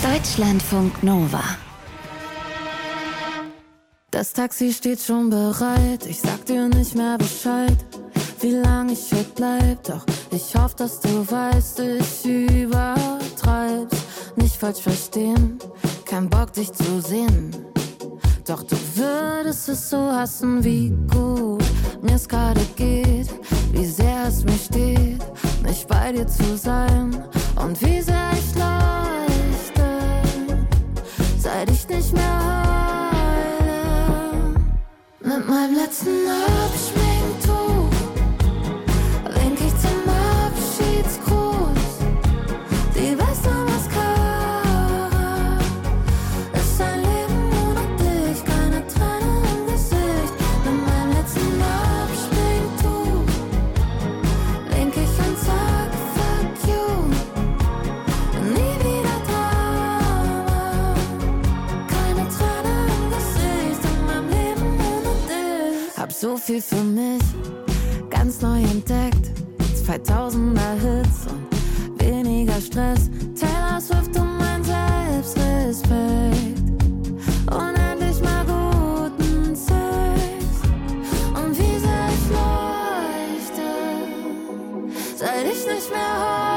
Deutschlandfunk Nova. Das Taxi steht schon bereit, ich sag dir nicht mehr Bescheid, wie lang ich hier bleib, doch ich hoffe, dass du weißt, ich übertreib's. Nicht falsch verstehen, kein Bock dich zu sehen, doch du würdest es so hassen, wie gut mir's gerade geht, wie sehr es mir steht, nicht bei dir zu sein und wie sehr ich leuchte, seit ich nicht mehr heule. Mit meinem letzten Abschminktuch wink ich zum Abschiedsgruß. Die beste Mascara ist ein Leben ohne dich, keine Tränen im Gesicht. Mit meinem letzten Abschminktuch wink ich und sag fuck you. Nie wieder Drama, keine Tränen im Gesicht in meinem Leben ohne dich. Hab so viel für mich ganz neu entdeckt, 2000er Hits und weniger Stress. Taylor Swift und mein Selbstrespekt, unendlich mal guten Sex und wie sehr ich leuchte, seit ich nicht mehr heule.